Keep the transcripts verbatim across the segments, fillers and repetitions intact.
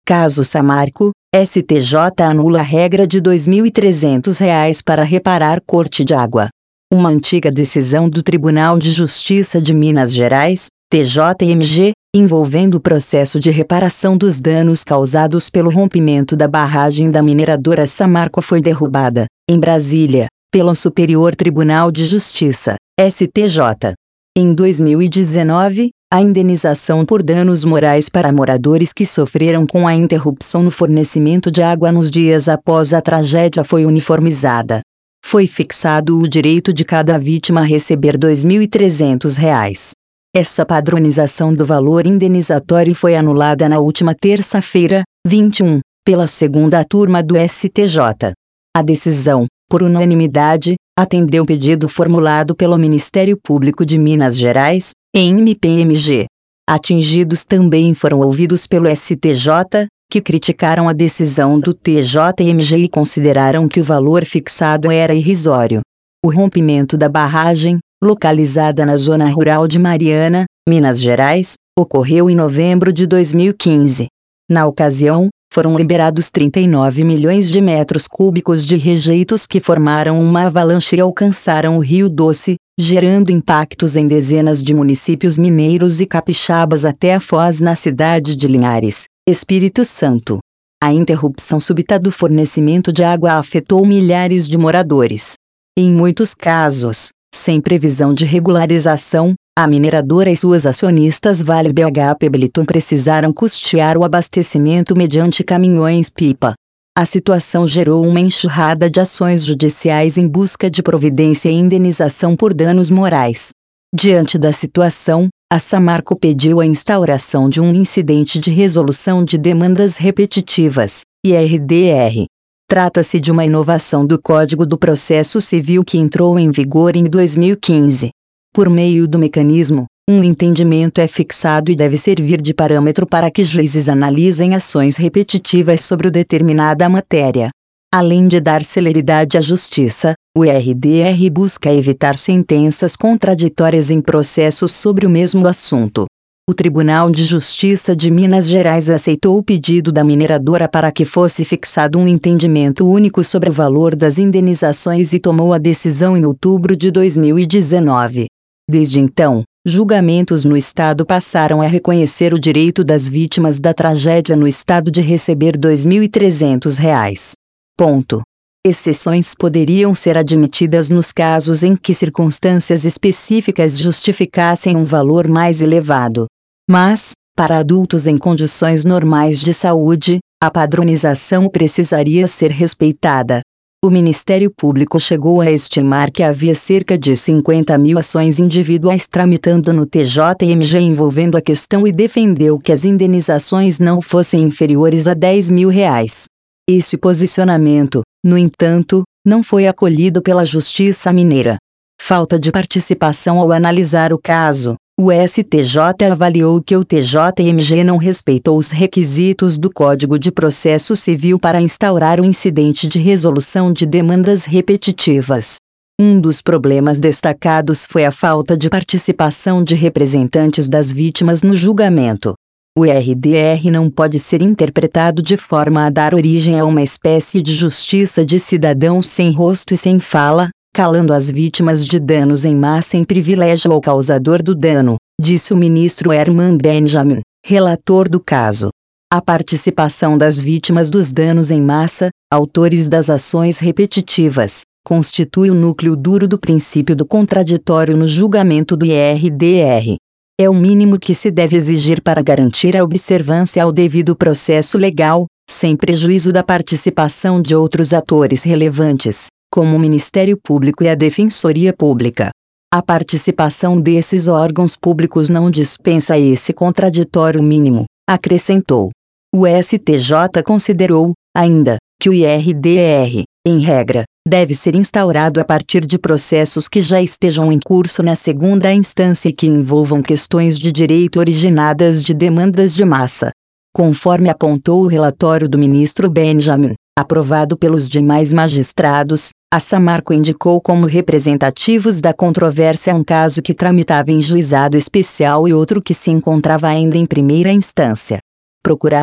Caso Samarco, S T J anula a regra de dois mil e trezentos reais para reparar corte de água. Uma antiga decisão do Tribunal de Justiça de Minas Gerais, T J M G, envolvendo o processo de reparação dos danos causados pelo rompimento da barragem da mineradora Samarco foi derrubada, em Brasília, pelo Superior Tribunal de Justiça, S T J. Em dois mil e dezenove, a indenização por danos morais para moradores que sofreram com a interrupção no fornecimento de água nos dias após a tragédia foi uniformizada. Foi fixado o direito de cada vítima a receber dois mil e trezentos reais. Essa padronização do valor indenizatório foi anulada na última terça-feira, vinte e um, pela segunda turma do S T J. A decisão, por unanimidade, atendeu o pedido formulado pelo Ministério Público de Minas Gerais, M P M G. Atingidos também foram ouvidos pelo S T J, que criticaram a decisão do T J M G e consideraram que o valor fixado era irrisório. O rompimento da barragem, localizada na zona rural de Mariana, Minas Gerais, ocorreu em novembro de dois mil e quinze. Na ocasião, foram liberados trinta e nove milhões de metros cúbicos de rejeitos que formaram uma avalanche e alcançaram o Rio Doce, gerando impactos em dezenas de municípios mineiros e capixabas até a foz na cidade de Linhares, Espírito Santo. A interrupção súbita do fornecimento de água afetou milhares de moradores. Em muitos casos, sem previsão de regularização, a mineradora e suas acionistas Vale B H e Pebliton precisaram custear o abastecimento mediante caminhões-pipa. A situação gerou uma enxurrada de ações judiciais em busca de providência e indenização por danos morais. Diante da situação, a Samarco pediu a instauração de um incidente de resolução de demandas repetitivas, I R D R. Trata-se de uma inovação do Código do Processo Civil que entrou em vigor em dois mil e quinze. Por meio do mecanismo, um entendimento é fixado e deve servir de parâmetro para que juízes analisem ações repetitivas sobre determinada matéria. Além de dar celeridade à justiça, o I R D R busca evitar sentenças contraditórias em processos sobre o mesmo assunto. O Tribunal de Justiça de Minas Gerais aceitou o pedido da mineradora para que fosse fixado um entendimento único sobre o valor das indenizações e tomou a decisão em outubro de dois mil e dezenove. Desde então, julgamentos no estado passaram a reconhecer o direito das vítimas da tragédia no estado de receber dois mil e trezentos reais. Ponto. Exceções poderiam ser admitidas nos casos em que circunstâncias específicas justificassem um valor mais elevado. Mas, para adultos em condições normais de saúde, a padronização precisaria ser respeitada. O Ministério Público chegou a estimar que havia cerca de cinquenta mil ações individuais tramitando no T J M G envolvendo a questão e defendeu que as indenizações não fossem inferiores a dez mil reais. Esse posicionamento, no entanto, não foi acolhido pela Justiça Mineira. Falta de participação ao analisar o caso, o S T J avaliou que o T J M G não respeitou os requisitos do Código de Processo Civil para instaurar o incidente de resolução de demandas repetitivas. Um dos problemas destacados foi a falta de participação de representantes das vítimas no julgamento. O I R D R não pode ser interpretado de forma a dar origem a uma espécie de justiça de cidadão sem rosto e sem fala, calando as vítimas de danos em massa em privilégio ao causador do dano, disse o ministro Herman Benjamin, relator do caso. A participação das vítimas dos danos em massa, autores das ações repetitivas, constitui o núcleo duro do princípio do contraditório no julgamento do I R D R. É o mínimo que se deve exigir para garantir a observância ao devido processo legal, sem prejuízo da participação de outros atores relevantes, como o Ministério Público e a Defensoria Pública. A participação desses órgãos públicos não dispensa esse contraditório mínimo, acrescentou. O S T J considerou, ainda, que o I R D R, em regra, deve ser instaurado a partir de processos que já estejam em curso na segunda instância e que envolvam questões de direito originadas de demandas de massa. Conforme apontou o relatório do ministro Benjamin, aprovado pelos demais magistrados, a Samarco indicou como representativos da controvérsia um caso que tramitava em juizado especial e outro que se encontrava ainda em primeira instância. Procurada,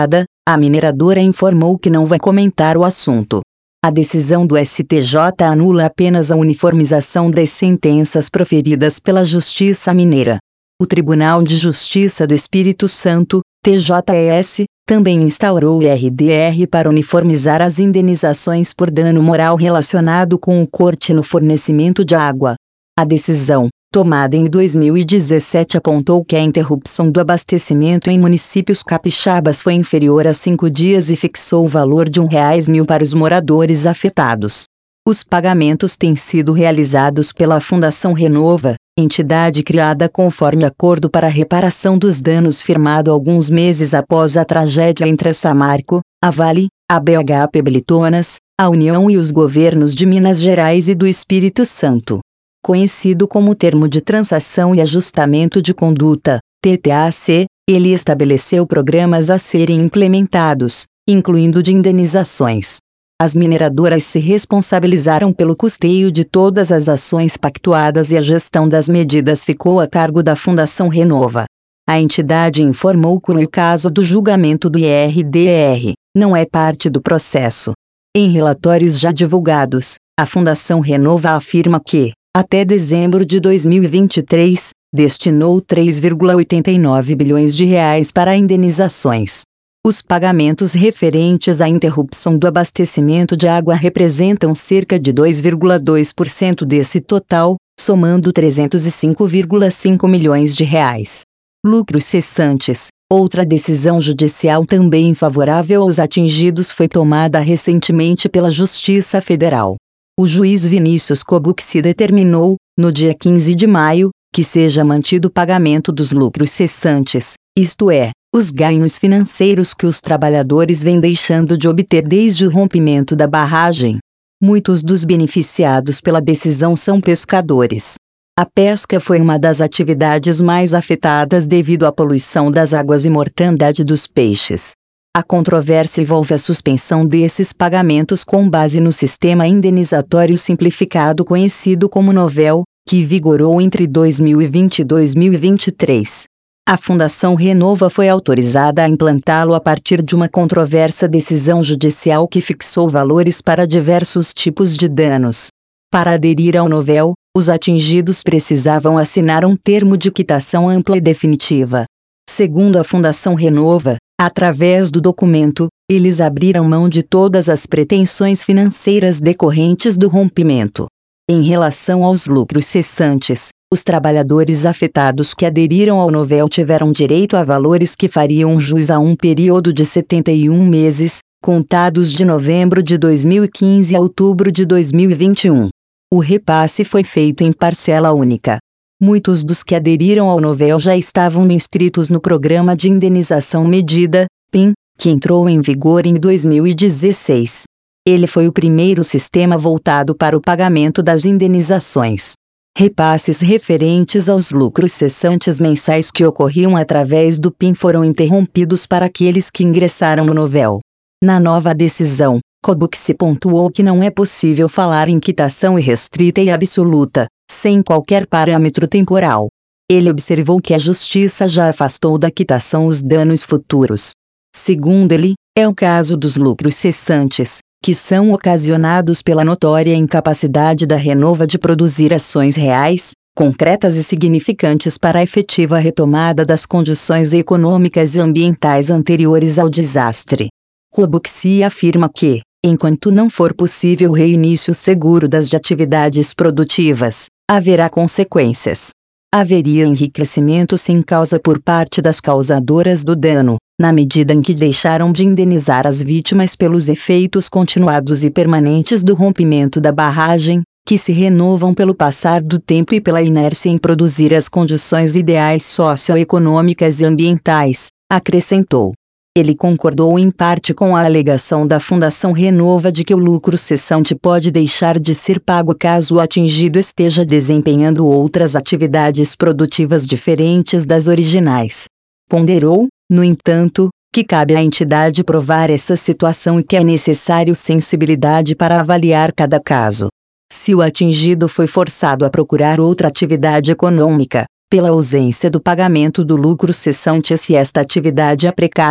A mineradora informou que não vai comentar o assunto. A decisão do S T J anula apenas a uniformização das sentenças proferidas pela Justiça Mineira. O Tribunal de Justiça do Espírito Santo, T J E S, também instaurou o R D R para uniformizar as indenizações por dano moral relacionado com o corte no fornecimento de água. A decisão, tomada em dois mil e dezessete, apontou que a interrupção do abastecimento em municípios capixabas foi inferior a cinco dias e fixou o valor de um reais mil para os moradores afetados. Os pagamentos têm sido realizados pela Fundação Renova, entidade criada conforme acordo para a reparação dos danos firmado alguns meses após a tragédia entre a Samarco, a Vale, a B H P Bilitonas, a União e os governos de Minas Gerais e do Espírito Santo. Conhecido como Termo de Transação e Ajustamento de Conduta, T T A C, ele estabeleceu programas a serem implementados, incluindo de indenizações. As mineradoras se responsabilizaram pelo custeio de todas as ações pactuadas e a gestão das medidas ficou a cargo da Fundação Renova. A entidade informou que no caso do julgamento do R D R, não é parte do processo. Em relatórios já divulgados, a Fundação Renova afirma que, até dezembro de dois mil e vinte e três, destinou três vírgula oitenta e nove bilhões de reais para indenizações. Os pagamentos referentes à interrupção do abastecimento de água representam cerca de dois vírgula dois por cento desse total, somando trezentos e cinco vírgula cinco milhões de reais. Lucros cessantes. Outra decisão judicial também favorável aos atingidos foi tomada recentemente pela Justiça Federal. O juiz Vinícius Kobuxi determinou, no dia quinze de maio, que seja mantido o pagamento dos lucros cessantes, isto é, os ganhos financeiros que os trabalhadores vêm deixando de obter desde o rompimento da barragem. Muitos dos beneficiados pela decisão são pescadores. A pesca foi uma das atividades mais afetadas devido à poluição das águas e mortandade dos peixes. A controvérsia envolve a suspensão desses pagamentos com base no sistema indenizatório simplificado conhecido como Novel, que vigorou entre dois mil e vinte e dois mil e vinte e três. A Fundação Renova foi autorizada a implantá-lo a partir de uma controversa decisão judicial que fixou valores para diversos tipos de danos. Para aderir ao Novel, os atingidos precisavam assinar um termo de quitação ampla e definitiva. Segundo a Fundação Renova, através do documento, eles abriram mão de todas as pretensões financeiras decorrentes do rompimento. Em relação aos lucros cessantes, os trabalhadores afetados que aderiram ao Novel tiveram direito a valores que fariam jus a um período de setenta e um meses, contados de novembro de dois mil e quinze a outubro de dois mil e vinte e um. O repasse foi feito em parcela única. Muitos dos que aderiram ao Novel já estavam inscritos no Programa de Indenização Medida, P I M, que entrou em vigor em dois mil e dezesseis. Ele foi o primeiro sistema voltado para o pagamento das indenizações. Repasses referentes aos lucros cessantes mensais que ocorriam através do P I M foram interrompidos para aqueles que ingressaram no Novel. Na nova decisão, Kobuxi pontuou que não é possível falar em quitação irrestrita e absoluta, sem qualquer parâmetro temporal. Ele observou que a Justiça já afastou da quitação os danos futuros. Segundo ele, é o caso dos lucros cessantes, que são ocasionados pela notória incapacidade da Renova de produzir ações reais, concretas e significantes para a efetiva retomada das condições econômicas e ambientais anteriores ao desastre. Kobuxi afirma que, enquanto não for possível o reinício seguro das atividades produtivas, haverá consequências. Haveria enriquecimento sem causa por parte das causadoras do dano, na medida em que deixaram de indenizar as vítimas pelos efeitos continuados e permanentes do rompimento da barragem, que se renovam pelo passar do tempo e pela inércia em produzir as condições ideais socioeconômicas e ambientais, acrescentou. Ele concordou em parte com a alegação da Fundação Renova de que o lucro cessante pode deixar de ser pago caso o atingido esteja desempenhando outras atividades produtivas diferentes das originais. Ponderou, no entanto, que cabe à entidade provar essa situação e que é necessário sensibilidade para avaliar cada caso. Se o atingido foi forçado a procurar outra atividade econômica, pela ausência do pagamento do lucro cessante, se esta atividade é precária,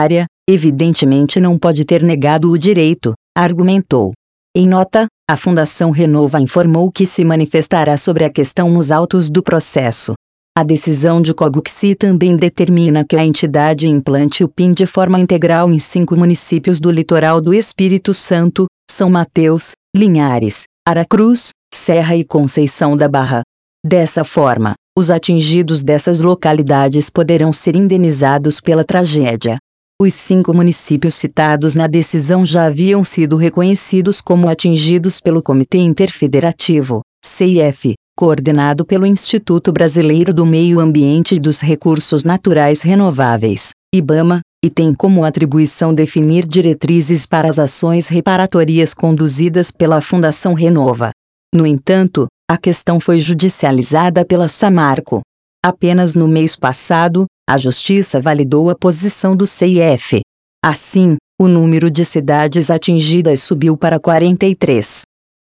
evidentemente não pode ter negado o direito, argumentou. Em nota, a Fundação Renova informou que se manifestará sobre a questão nos autos do processo. A decisão de Cobuxi também determina que a entidade implante o P I N de forma integral em cinco municípios do litoral do Espírito Santo, São Mateus, Linhares, Aracruz, Serra e Conceição da Barra. Dessa forma, os atingidos dessas localidades poderão ser indenizados pela tragédia. Os cinco municípios citados na decisão já haviam sido reconhecidos como atingidos pelo Comitê Interfederativo, C I F, coordenado pelo Instituto Brasileiro do Meio Ambiente e dos Recursos Naturais Renováveis, IBAMA, e tem como atribuição definir diretrizes para as ações reparatórias conduzidas pela Fundação Renova. No entanto, a questão foi judicializada pela Samarco. Apenas no mês passado, a Justiça validou a posição do C I F. Assim, o número de cidades atingidas subiu para quarenta e três.